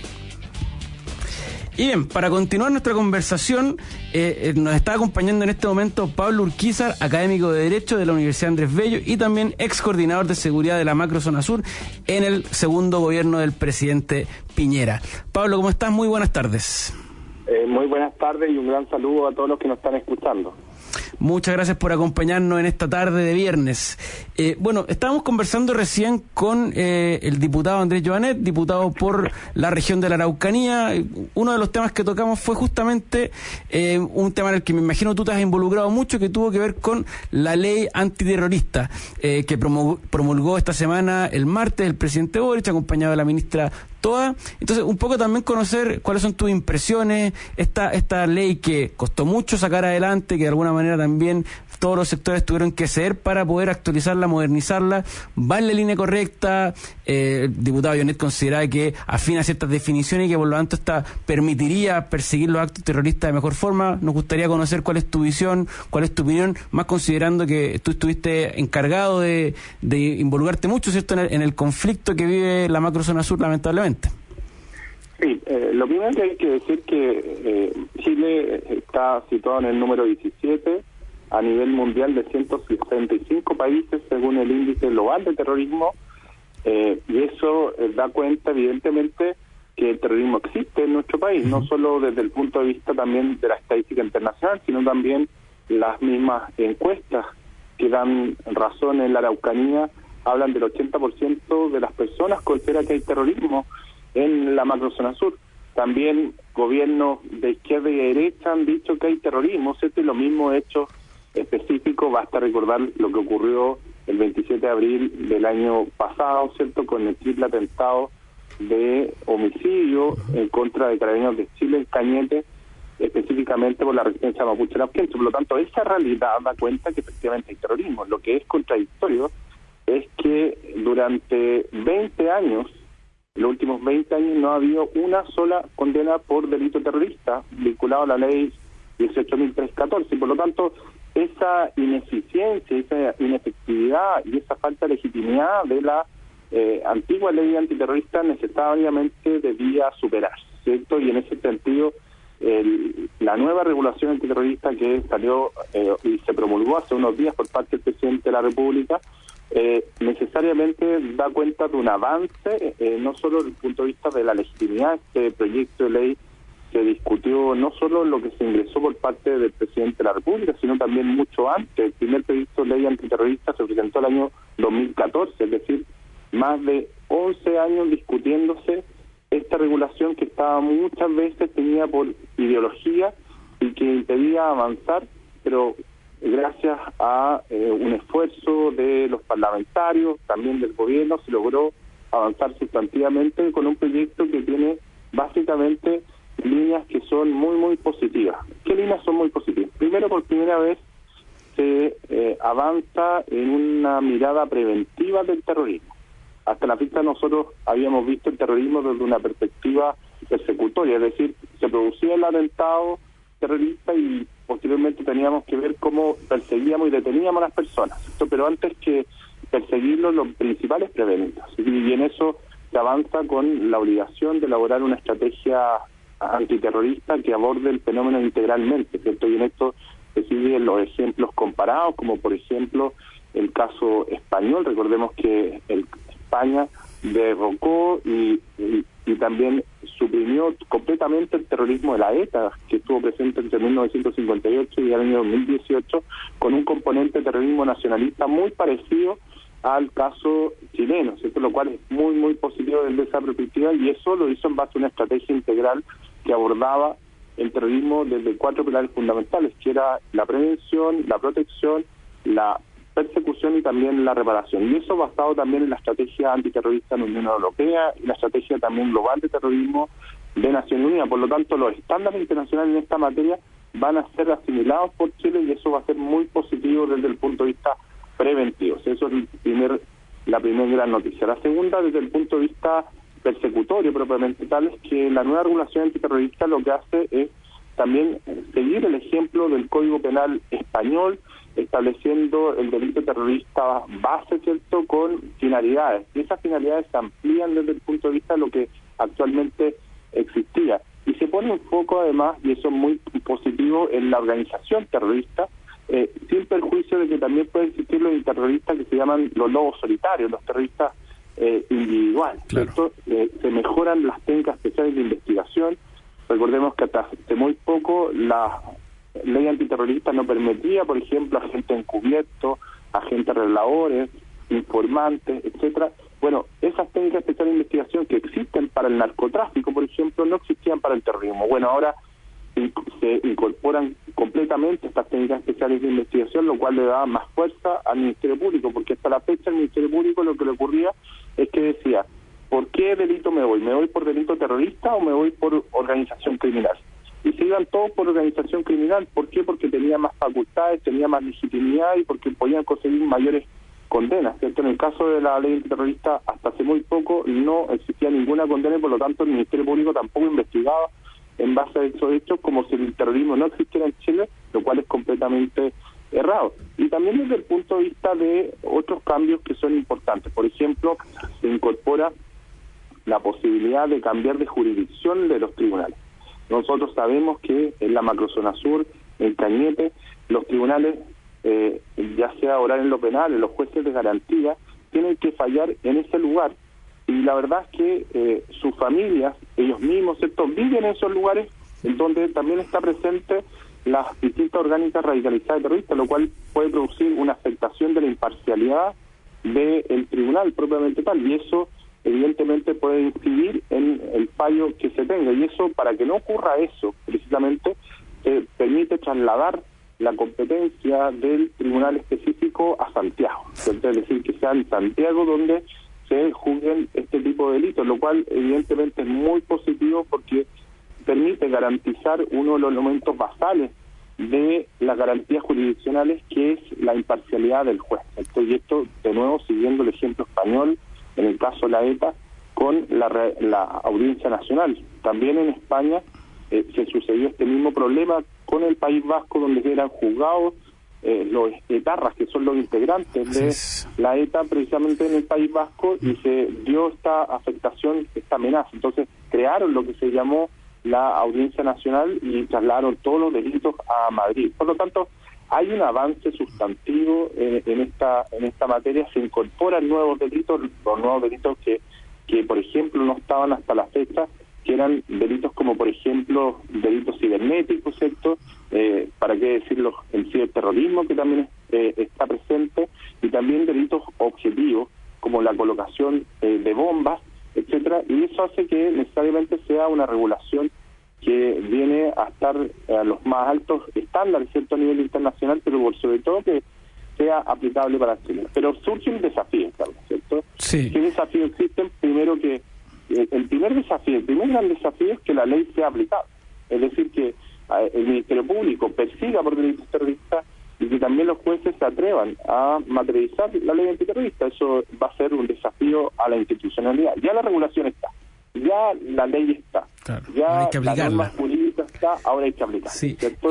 Y bien, para continuar nuestra conversación, nos está acompañando en este momento Pablo Urquizar, académico de Derecho de la Universidad Andrés Bello y también ex coordinador de seguridad de la Macrozona Sur en el segundo gobierno del presidente Piñera. Pablo, ¿cómo estás? Muy buenas tardes. Muy buenas tardes y un gran saludo a todos los que nos están escuchando. Muchas gracias por acompañarnos en esta tarde de viernes. Bueno, estábamos conversando recién con el diputado Andrés Joanet, diputado por la región de la Araucanía. Uno de los temas que tocamos fue justamente un tema en el que me imagino tú te has involucrado mucho, que tuvo que ver con la ley antiterrorista que promulgó esta semana, el martes, el presidente Boric, acompañado de la ministra Toa. Entonces, un poco también conocer cuáles son tus impresiones, esta ley que costó mucho sacar adelante, que de alguna manera también todos los sectores tuvieron que ceder para poder actualizarla, modernizarla. ¿Va en la línea correcta? El diputado Joanet considera que afina ciertas definiciones y que por lo tanto permitiría perseguir los actos terroristas de mejor forma. Nos gustaría conocer cuál es tu visión, cuál es tu opinión, más considerando que tú estuviste encargado de involucrarte mucho, ¿cierto?, en el conflicto que vive la Macrozona Sur, lamentablemente. Sí, lo primero que hay que decir que Chile está situado en el número 17 a nivel mundial de 165 países según el índice global de terrorismo, y eso da cuenta evidentemente que el terrorismo existe en nuestro país, no solo desde el punto de vista también de la estadística internacional, sino también las mismas encuestas que dan razón en la Araucanía hablan del 80% de las personas considera que hay terrorismo en la Macrozona Sur. También gobiernos de izquierda y de derecha han dicho que hay terrorismo, ¿cierto? Y lo mismo hecho específico, basta recordar lo que ocurrió el 27 de abril del año pasado, ¿cierto?, con el triple atentado de homicidio en contra de Carabineros de Chile en Cañete, específicamente por la resistencia mapuche Neuquén. Por lo tanto, esa realidad da cuenta que efectivamente hay terrorismo. Lo que es contradictorio es que durante 20 años, en los últimos 20 años, no ha habido una sola condena por delito terrorista vinculado a la ley 18.314, y por lo tanto esa ineficiencia, esa inefectividad y esa falta de legitimidad de la antigua ley antiterrorista necesariamente debía superarse, ¿cierto? Y en ese sentido la nueva regulación antiterrorista que salió y se promulgó hace unos días por parte del presidente de la República necesariamente da cuenta de un avance, no solo desde el punto de vista de la legitimidad. Este proyecto de ley se discutió no solo lo que se ingresó por parte del presidente de la República, sino también mucho antes. El primer proyecto de ley antiterrorista se presentó el año 2014, es decir, más de 11 años discutiéndose esta regulación que estaba muchas veces tenida por ideología y que impedía avanzar, pero gracias a un esfuerzo de los parlamentarios, también del gobierno, se logró avanzar sustantivamente con un proyecto que tiene básicamente líneas que son muy, muy positivas. ¿Qué líneas son muy positivas? Primero, por primera vez se avanza en una mirada preventiva del terrorismo. Hasta la fecha nosotros habíamos visto el terrorismo desde una perspectiva persecutoria, es decir, se producía el atentado terrorista y posteriormente teníamos que ver cómo perseguíamos y deteníamos a las personas, ¿cierto? Pero antes que perseguirlos, los principales prevenirlos. Y en eso se avanza con la obligación de elaborar una estrategia antiterrorista que aborde el fenómeno integralmente, ¿cierto? Y en esto se siguen los ejemplos comparados, como por ejemplo el caso español. Recordemos que España derrocó y también suprimió completamente el terrorismo de la ETA, que estuvo presente entre 1958 y el año 2018, con un componente de terrorismo nacionalista muy parecido al caso chileno, ¿cierto? Lo cual es muy, muy positivo desde esa perspectiva, y eso lo hizo en base a una estrategia integral que abordaba el terrorismo desde 4 pilares fundamentales, que era la prevención, la protección, la persecución y también la reparación. Y eso basado también en la estrategia antiterrorista de la Unión Europea y la estrategia también global de terrorismo de Naciones Unidas. Por lo tanto, los estándares internacionales en esta materia van a ser asimilados por Chile y eso va a ser muy positivo desde el punto de vista preventivo. Eso es la primera gran noticia. La segunda, desde el punto de vista persecutorio propiamente tal, es que la nueva regulación antiterrorista lo que hace es también seguir el ejemplo del Código Penal español, estableciendo el delito terrorista base, ¿cierto?, con finalidades. Y esas finalidades se amplían desde el punto de vista de lo que actualmente existía. Y se pone un foco, además, y eso es muy positivo, en la organización terrorista, sin perjuicio de que también pueden existir los terroristas que se llaman los lobos solitarios, los terroristas individuales. Claro. Se mejoran las técnicas especiales de investigación. Recordemos que hasta hace muy poco la ley antiterrorista no permitía, por ejemplo, agentes encubiertos, agentes reveladores, informantes, etcétera. Bueno, esas técnicas especiales de investigación que existen para el narcotráfico, por ejemplo, no existían para el terrorismo. Bueno, ahora se incorporan completamente estas técnicas especiales de investigación, lo cual le da más fuerza al Ministerio Público, porque hasta la fecha el Ministerio Público lo que le ocurría es que decía, ¿por qué delito me voy? ¿Me voy por delito terrorista o me voy por organización criminal? Y se iban todos por organización criminal. ¿Por qué? Porque tenía más facultades, tenía más legitimidad y porque podían conseguir mayores condenas, ¿cierto? En el caso de la ley antiterrorista, hasta hace muy poco no existía ninguna condena y por lo tanto el Ministerio Público tampoco investigaba en base a esos hechos como si el terrorismo no existiera en Chile, lo cual es completamente errado. Y también desde el punto de vista de otros cambios que son importantes. Por ejemplo, se incorpora la posibilidad de cambiar de jurisdicción de los tribunales. Nosotros sabemos que en la macrozona sur, en Cañete, los tribunales, ya sea ahora en lo penal, en los jueces de garantía, tienen que fallar en ese lugar. Y la verdad es que sus familias, ellos mismos, ¿cierto?, viven en esos lugares en donde también está presente las distintas orgánicas radicalizadas terroristas, lo cual puede producir una afectación de la imparcialidad del tribunal propiamente tal, y eso evidentemente puede incidir en el fallo que se tenga, y eso, para que no ocurra eso, precisamente, se permite trasladar la competencia del tribunal específico a Santiago, ¿cierto? Es decir, que sea en Santiago donde se juzguen este tipo de delitos, lo cual evidentemente es muy positivo porque permite garantizar uno de los elementos basales de las garantías jurisdiccionales, que es la imparcialidad del juez, ¿cierto? Y esto, de nuevo, siguiendo el ejemplo español, en el caso de la ETA, con la Audiencia Nacional. También en España se sucedió este mismo problema con el País Vasco, donde eran juzgados los etarras, que son los integrantes de la ETA, precisamente en el País Vasco, y se dio esta afectación, esta amenaza. Entonces crearon lo que se llamó la Audiencia Nacional y trasladaron todos los delitos a Madrid. Por lo tanto, hay un avance sustantivo en esta materia. Se incorporan nuevos delitos, los nuevos delitos que por ejemplo no estaban hasta la fecha, que eran delitos como por ejemplo delitos cibernéticos, ¿cierto? Para qué decirlo, el ciberterrorismo, que también está presente, y también delitos objetivos como la colocación de bombas, etcétera, y eso hace que necesariamente sea una regulación que viene a estar a los más altos estándares, ¿cierto?, a nivel internacional, pero por sobre todo que sea aplicable para Chile. Pero surge un desafío, ¿cierto? Sí. ¿Qué desafíos existen? Primero que el primer gran desafío es que la ley sea aplicable. Es decir, que el Ministerio Público persiga por delitos terroristas y que también los jueces se atrevan a materializar la ley antiterrorista. Eso va a ser un desafío a la institucionalidad. Ya la regulación está, ya la ley está, claro, ya la norma jurídica está, ahora hay que aplicarla, sí. ¿Cierto?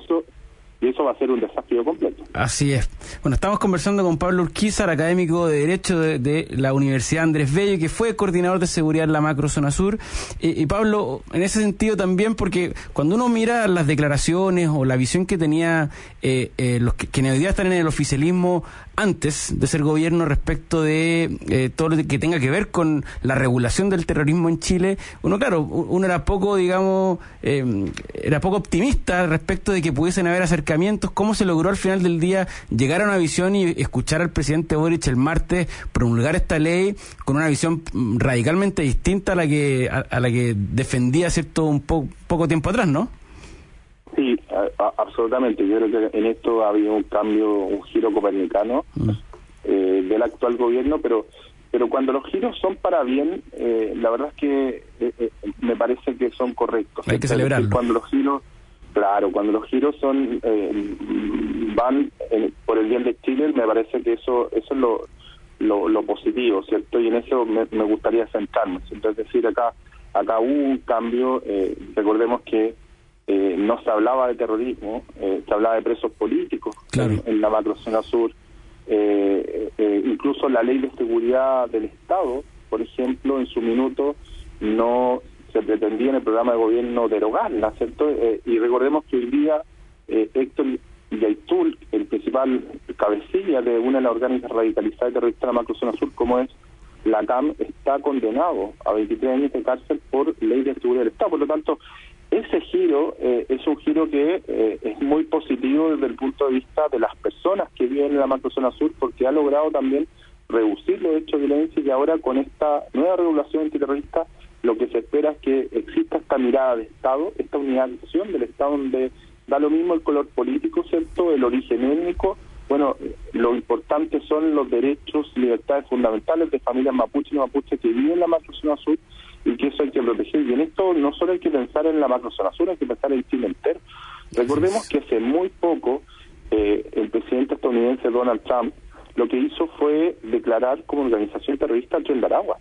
Y eso va a ser un desafío completo. Así es. Bueno, estamos conversando con Pablo Urquizar, académico de Derecho de la Universidad Andrés Bello, que fue coordinador de seguridad en la macrozona sur. Y Pablo, en ese sentido también, porque cuando uno mira las declaraciones o la visión que tenía los que hoy día están en el oficialismo antes de ser gobierno respecto de todo lo que tenga que ver con la regulación del terrorismo en Chile, uno era poco, digamos, era poco optimista respecto de que pudiesen haber acercamientos. ¿Cómo se logró al final del día llegar a una visión y escuchar al presidente Boric el martes promulgar esta ley con una visión radicalmente distinta a la que defendía, cierto, un poco tiempo atrás, ¿no? Sí, absolutamente. Yo creo que en esto ha habido un cambio, un giro copernicano del actual gobierno, pero cuando los giros son para bien, la verdad es que me parece que son correctos. Hay que celebrarlo. Cuando los giros, claro, cuando los giros son van por el bien de Chile, me parece que eso es lo positivo, ¿cierto? Y en eso me gustaría centrarme. Entonces, es decir, acá hubo un cambio. Recordemos que no se hablaba de terrorismo, se hablaba de presos políticos, claro, en la macrozona sur. Incluso la ley de seguridad del Estado, por ejemplo, en su minuto no se pretendía en el programa de gobierno derogarla, ¿cierto? Y recordemos que hoy día Héctor Yaitul, el principal cabecilla de una de las orgánicas radicalizadas y terroristas de la macrozona sur, como es la CAM, está condenado a 23 años de cárcel por ley de seguridad del Estado. Por lo tanto, ese giro es un giro que es muy positivo desde el punto de vista de las personas que viven en la macrozona sur, porque ha logrado también reducir los hechos de violencia, y ahora con esta nueva regulación antiterrorista lo que se espera es que exista esta mirada de Estado, esta unidadización del Estado, donde da lo mismo el color político, ¿cierto?, el origen étnico. Bueno, lo importante son los derechos y libertades fundamentales de familias mapuche y mapuche que viven en la macrozona sur, y que eso hay que proteger. Y en esto no solo hay que pensar en la macrozona sur, hay que pensar en Chile entero. Recordemos que hace muy poco el presidente estadounidense Donald Trump lo que hizo fue declarar como organización terrorista al Tren de Aragua.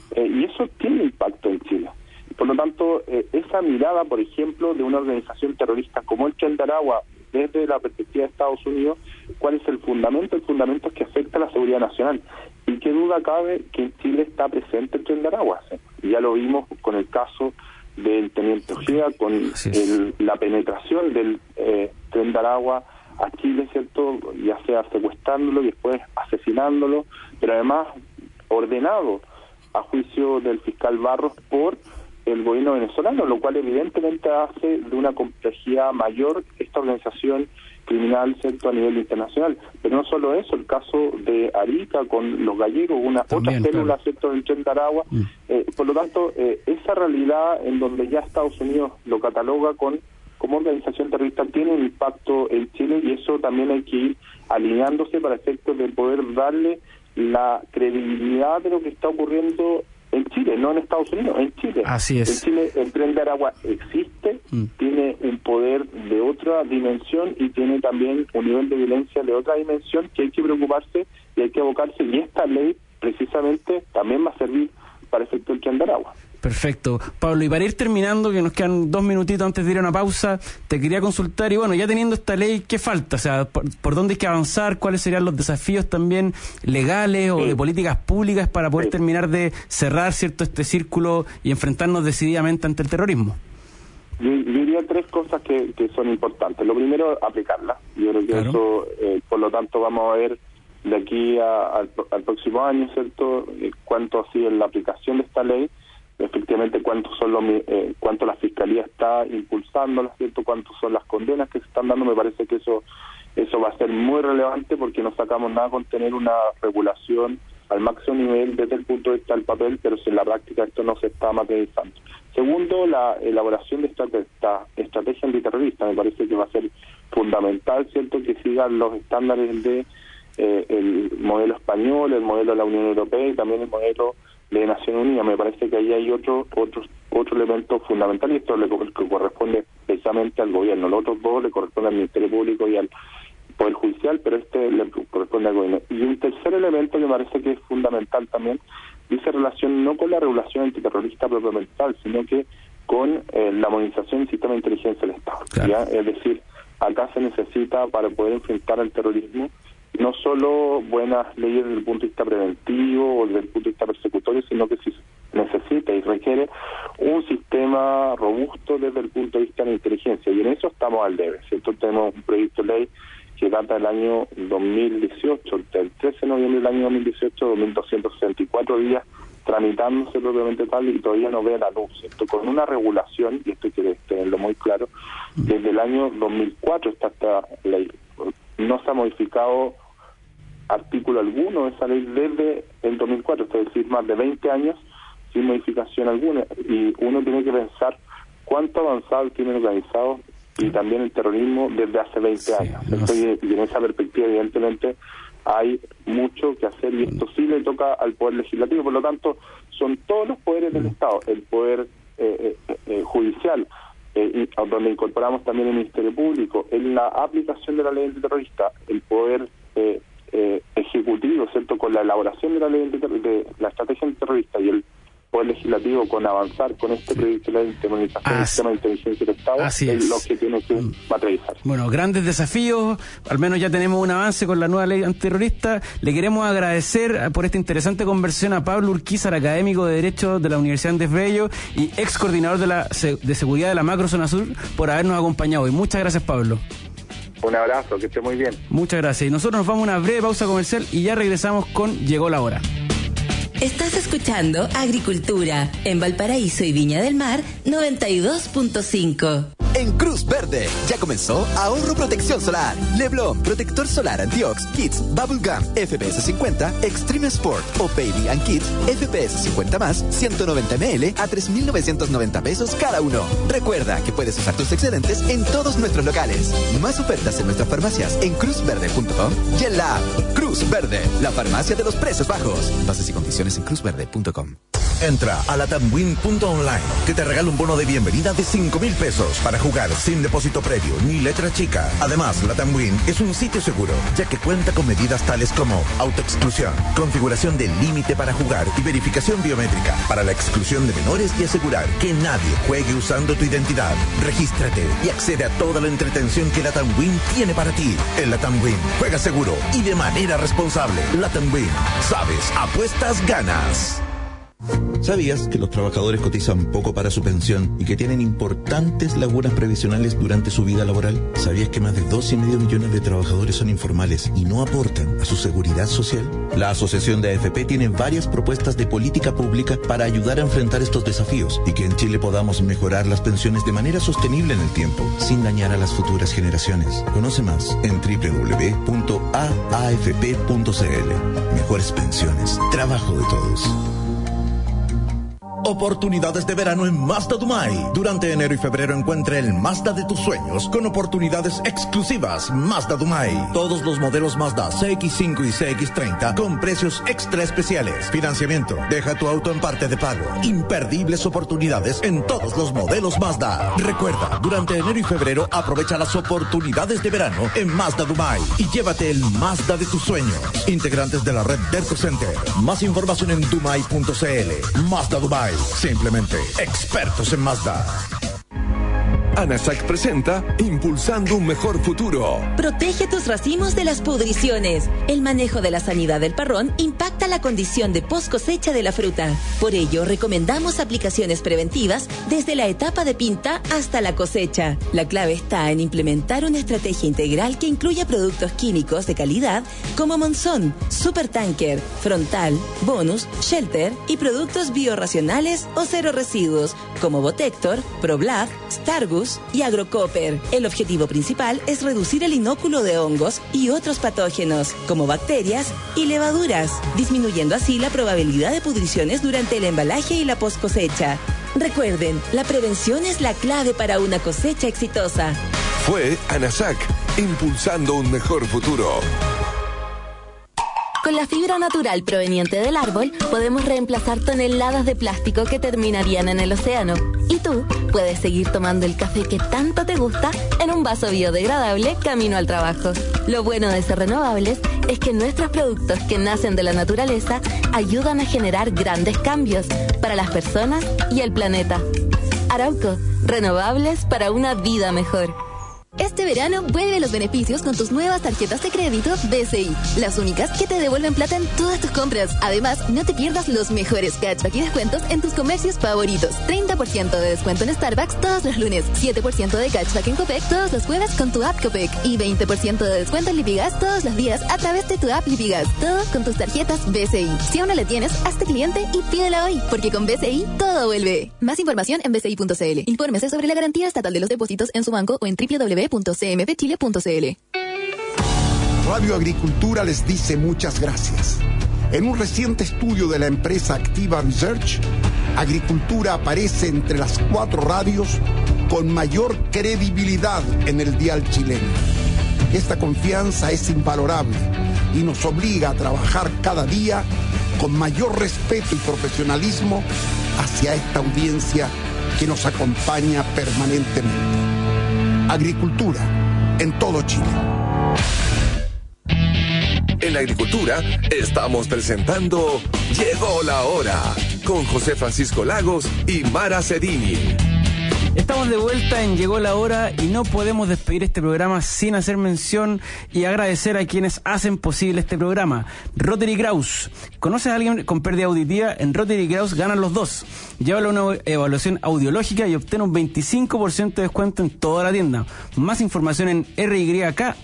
Y eso tiene impacto en Chile. Por lo tanto, esa mirada, por ejemplo, de una organización terrorista como el Tren de Aragua, desde la perspectiva de Estados Unidos, ¿cuál es el fundamento? El fundamento es que afecta a la seguridad nacional. Y qué duda cabe que en Chile está presente el Tren de Aragua. ¿Sí? Ya lo vimos con el caso del Teniente Ojeda, con la penetración del Tren de Aragua a Chile, ¿cierto? Ya sea secuestrándolo y después asesinándolo, pero además ordenado a juicio del fiscal Barros por el gobierno venezolano, lo cual evidentemente hace de una complejidad mayor esta organización criminal, ¿cierto?, a nivel internacional. Pero no solo eso, el caso de Arica con los gallegos, una otra célula, ¿cierto?, del Tren de Aragua. Por lo tanto, esa realidad en donde ya Estados Unidos lo cataloga como organización terrorista tiene un impacto en Chile, y eso también hay que ir alineándose para efectos de poder darle la credibilidad de lo que está ocurriendo en Chile, no en Estados Unidos, en Chile. Así es. En Chile el Tren de Aragua existe, tiene un poder de otra dimensión y tiene también un nivel de violencia de otra dimensión que hay que preocuparse y hay que abocarse, y esta ley precisamente también va a servir para efecto del Tren de Aragua. Perfecto. Pablo, y para ir terminando, que nos quedan 2 minutitos antes de ir a una pausa, te quería consultar, y bueno, ya teniendo esta ley, ¿qué falta? O sea, ¿por dónde hay que avanzar? ¿Cuáles serían los desafíos también legales o de políticas públicas para poder terminar de cerrar, ¿cierto?, este círculo y enfrentarnos decididamente ante el terrorismo? Yo diría 3 cosas que son importantes. Lo primero, aplicarla. Yo creo que eso, por lo tanto, vamos a ver de aquí al próximo año, ¿cierto?, cuánto ha sido la aplicación de esta ley, efectivamente cuánto la Fiscalía está impulsándola, ¿cierto?, cuántos son las condenas que se están dando. Me parece que eso va a ser muy relevante, porque no sacamos nada con tener una regulación al máximo nivel desde el punto de vista del papel, pero si en la práctica esto no se está materializando. Segundo, la elaboración de esta estrategia antiterrorista. Me parece que va a ser fundamental, ¿cierto?, que sigan los estándares de el modelo español, el modelo de la Unión Europea y también el modelo de Naciones Unidas. Me parece que ahí hay otro elemento fundamental, y esto le corresponde precisamente al gobierno. Los otros 2 le corresponden al Ministerio Público y al Poder Judicial, pero este le corresponde al gobierno. Y un tercer elemento que me parece que es fundamental también dice relación no con la regulación antiterrorista propiamente tal, sino que con la modernización del sistema de inteligencia del Estado. ¿Ya? Es decir, acá se necesita, para poder enfrentar al terrorismo, no solo buenas leyes desde el punto de vista preventivo o desde el punto de vista persecutorio, sino que se necesita y requiere un sistema robusto desde el punto de vista de la inteligencia, y en eso estamos al debe, ¿cierto? Tenemos un proyecto de ley que data del año 2018, del 13 de noviembre del año 2018, 2.264 días tramitándose propiamente tal, y todavía no ve la luz, ¿cierto? Con una regulación, y esto hay que tenerlo muy claro, desde el año 2004 está esta ley. No se ha modificado artículo alguno de esa ley desde el 2004, es decir, más de 20 años sin modificación alguna, y uno tiene que pensar cuánto avanzado el crimen organizado y también el terrorismo desde hace 20 años. Entonces, y en esa perspectiva, evidentemente, hay mucho que hacer, y esto sí le toca al Poder Legislativo. Por lo tanto, son todos los poderes del Estado, el Poder Judicial, donde incorporamos también el Ministerio Público, en la aplicación de la ley antiterrorista, el Poder Ejecutivo, ¿cierto?, con la elaboración de la ley de la estrategia antiterrorista, y el Poder Legislativo con avanzar con este proyecto de la implementación del sistema de inteligencia del Estado, es lo que tiene que materializar. Bueno, grandes desafíos, al menos ya tenemos un avance con la nueva ley antiterrorista. Le queremos agradecer por esta interesante conversación a Pablo Urquizar, académico de Derecho de la Universidad Andrés Bello y ex coordinador de seguridad de la Macrozona Sur, por habernos acompañado hoy. Muchas gracias, Pablo. Un abrazo, que esté muy bien. Muchas gracias. Y nosotros nos vamos a una breve pausa comercial y ya regresamos con Llegó la Hora. Estás escuchando Agricultura en Valparaíso y Viña del Mar 92.5. En Cruz Verde ya comenzó Ahorro Protección Solar. Leblon, protector solar Antiox, Kids, Bubblegum, FPS 50, Extreme Sport o Baby and Kids, FPS 50 más, 190 ml a 3.990 pesos cada uno. Recuerda que puedes usar tus excedentes en todos nuestros locales. Más ofertas en nuestras farmacias en cruzverde.com y en la app Cruz Verde, la farmacia de los precios bajos. Bases y condiciones en cruzverde.com. Entra a latamwin.online, que te regala un bono de bienvenida de 5,000 pesos para jugar sin depósito previo ni letra chica. Además, LatamWin es un sitio seguro, ya que cuenta con medidas tales como autoexclusión, configuración del límite para jugar y verificación biométrica para la exclusión de menores y asegurar que nadie juegue usando tu identidad. Regístrate y accede a toda la entretención que LatamWin tiene para ti. En LatamWin, juega seguro y de manera responsable. LatamWin, sabes, apuestas, ganas. ¿Sabías que los trabajadores cotizan poco para su pensión y que tienen importantes lagunas previsionales durante su vida laboral? ¿Sabías que más de 2,5 millones de trabajadores son informales y no aportan a su seguridad social? La Asociación de AFP tiene varias propuestas de política pública para ayudar a enfrentar estos desafíos y que en Chile podamos mejorar las pensiones de manera sostenible en el tiempo, sin dañar a las futuras generaciones. Conoce más en www.aafp.cl. Mejores pensiones, trabajo de todos. Oportunidades de verano en Mazda Dumay. Durante enero y febrero encuentre el Mazda de tus sueños con oportunidades exclusivas. Mazda Dumay. Todos los modelos Mazda CX5 y CX30 con precios extra especiales. Financiamiento. Deja tu auto en parte de pago. Imperdibles oportunidades en todos los modelos Mazda. Recuerda, durante enero y febrero aprovecha las oportunidades de verano en Mazda Dumay y llévate el Mazda de tus sueños. Integrantes de la red Derco Center. Más información en dumay.cl. Mazda Dumay. Simplemente expertos en Mazda. ANASAC presenta Impulsando un Mejor Futuro. Protege tus racimos de las pudriciones. El manejo de la sanidad del parrón impacta la condición de post cosecha de la fruta. Por ello, recomendamos aplicaciones preventivas desde la etapa de pinta hasta la cosecha. La clave está en implementar una estrategia integral que incluya productos químicos de calidad como Monzón, Supertanker, Frontal, Bonus, Shelter y productos biorracionales o cero residuos como Botector, ProBlack, Stargus y Agrocopper. El objetivo principal es reducir el inóculo de hongos y otros patógenos, como bacterias y levaduras, disminuyendo así la probabilidad de pudriciones durante el embalaje y la post cosecha. Recuerden, la prevención es la clave para una cosecha exitosa. Fue ANASAC, Impulsando un Mejor Futuro. Con la fibra natural proveniente del árbol, podemos reemplazar toneladas de plástico que terminarían en el océano. Y tú puedes seguir tomando el café que tanto te gusta en un vaso biodegradable camino al trabajo. Lo bueno de ser renovables es que nuestros productos que nacen de la naturaleza ayudan a generar grandes cambios para las personas y el planeta. Arauco, renovables para una vida mejor. Este verano vuelve los beneficios con tus nuevas tarjetas de crédito BCI, las únicas que te devuelven plata en todas tus compras. Además, no te pierdas los mejores cashback y descuentos en tus comercios favoritos. 30% de descuento en Starbucks todos los lunes, 7% de cashback en Copec todos los jueves con tu app Copec y 20% de descuento en Lipigas todos los días a través de tu app Lipigas. Todo con tus tarjetas BCI. Si aún no la tienes, hazte cliente y pídela hoy, porque con BCI todo vuelve. Más información en bci.cl. Infórmese sobre la garantía estatal de los depósitos en su banco o en www.cmpchile.cl. Radio Agricultura les dice muchas gracias. En un reciente estudio de la empresa Activa Research, Agricultura aparece entre las 4 radios con mayor credibilidad en el dial chileno. Esta confianza es invalorable y nos obliga a trabajar cada día con mayor respeto y profesionalismo hacia esta audiencia que nos acompaña permanentemente. Agricultura en todo Chile. En la agricultura estamos presentando Llegó la Hora con José Francisco Lagos y Mara Cedini. Estamos de vuelta en Llegó la Hora y no podemos despedir este programa sin hacer mención y agradecer a quienes hacen posible este programa. Rotary Kraus. ¿Conoces a alguien con pérdida auditiva? En Rotary Kraus ganan los dos. Llévalo a una evaluación audiológica y obtén un 25% de descuento en toda la tienda. Más información en ryk.cl.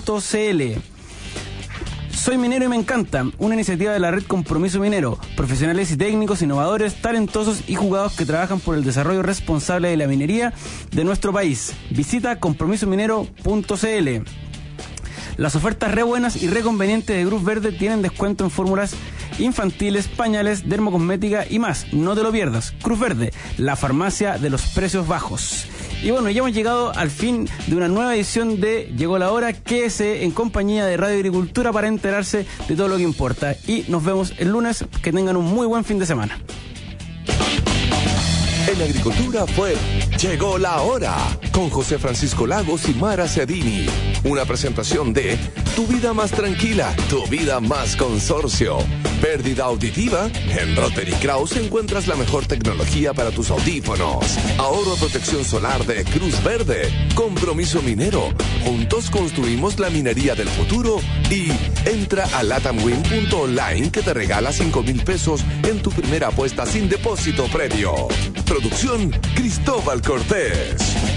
Soy minero y me encanta, una iniciativa de la red Compromiso Minero, profesionales y técnicos innovadores, talentosos y jugados que trabajan por el desarrollo responsable de la minería de nuestro país. Visita compromisominero.cl. Las ofertas re buenas y re convenientes de Cruz Verde tienen descuento en fórmulas infantiles, pañales, dermocosmética y más. No te lo pierdas. Cruz Verde, la farmacia de los precios bajos. Y bueno, ya hemos llegado al fin de una nueva edición de Llegó la Hora. Quédese en compañía de Radio Agricultura para enterarse de todo lo que importa. Y nos vemos el lunes. Que tengan un muy buen fin de semana. En Agricultura fue Llegó la Hora con José Francisco Lagos y Mara Cedini. Una presentación de Tu Vida Más Tranquila, Tu Vida Más Consorcio. Pérdida auditiva. En Rotary Kraus encuentras la mejor tecnología para tus audífonos. Ahorro protección solar de Cruz Verde. Compromiso minero. Juntos construimos la minería del futuro. Y entra a latamwin.online que te regala 5,000 pesos en tu primera apuesta sin depósito previo. Producción Cristóbal Cortés.